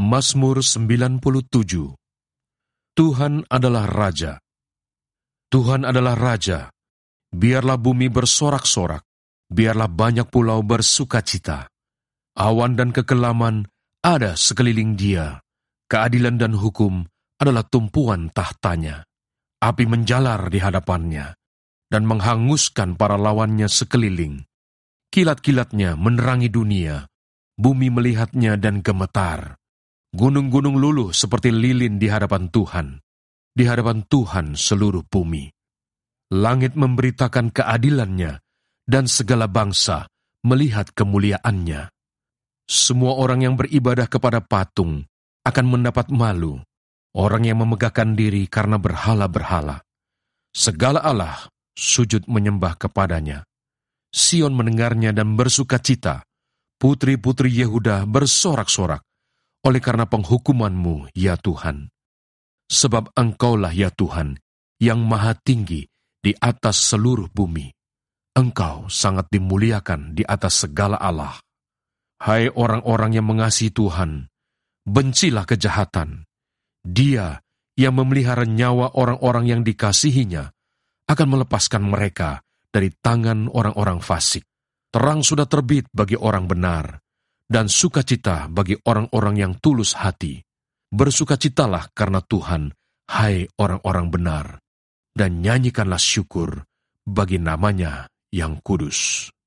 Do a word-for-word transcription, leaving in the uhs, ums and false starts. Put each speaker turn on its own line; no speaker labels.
Mazmur sembilan puluh tujuh. Tuhan adalah Raja. Tuhan adalah Raja. Biarlah bumi bersorak-sorak, biarlah banyak pulau bersukacita. Awan dan kekelaman ada sekeliling Dia. Keadilan dan hukum adalah tumpuan tahtanya. Api menjalar di hadapannya dan menghanguskan para lawannya sekeliling. Kilat-kilatnya menerangi dunia. Bumi melihatnya dan gemetar. Gunung-gunung luluh seperti lilin di hadapan Tuhan. Di hadapan Tuhan seluruh bumi. Langit memberitakan keadilannya, dan segala bangsa melihat kemuliaannya. Semua orang yang beribadah kepada patung akan mendapat malu, orang yang memegahkan diri karena berhala-berhala. Segala Allah sujud menyembah kepadanya. Sion mendengarnya dan bersukacita, putri-putri Yehuda bersorak-sorak, oleh karena penghukuman-Mu, ya Tuhan. Sebab Engkaulah, ya Tuhan, yang maha tinggi di atas seluruh bumi. Engkau sangat dimuliakan di atas segala Allah. Hai orang-orang yang mengasihi Tuhan, bencilah kejahatan. Dia yang memelihara nyawa orang-orang yang dikasihinya akan melepaskan mereka dari tangan orang-orang fasik. Terang sudah terbit bagi orang benar, dan sukacita bagi orang-orang yang tulus hati. Bersukacitalah karena Tuhan, hai orang-orang benar, dan nyanyikanlah syukur bagi namanya yang kudus.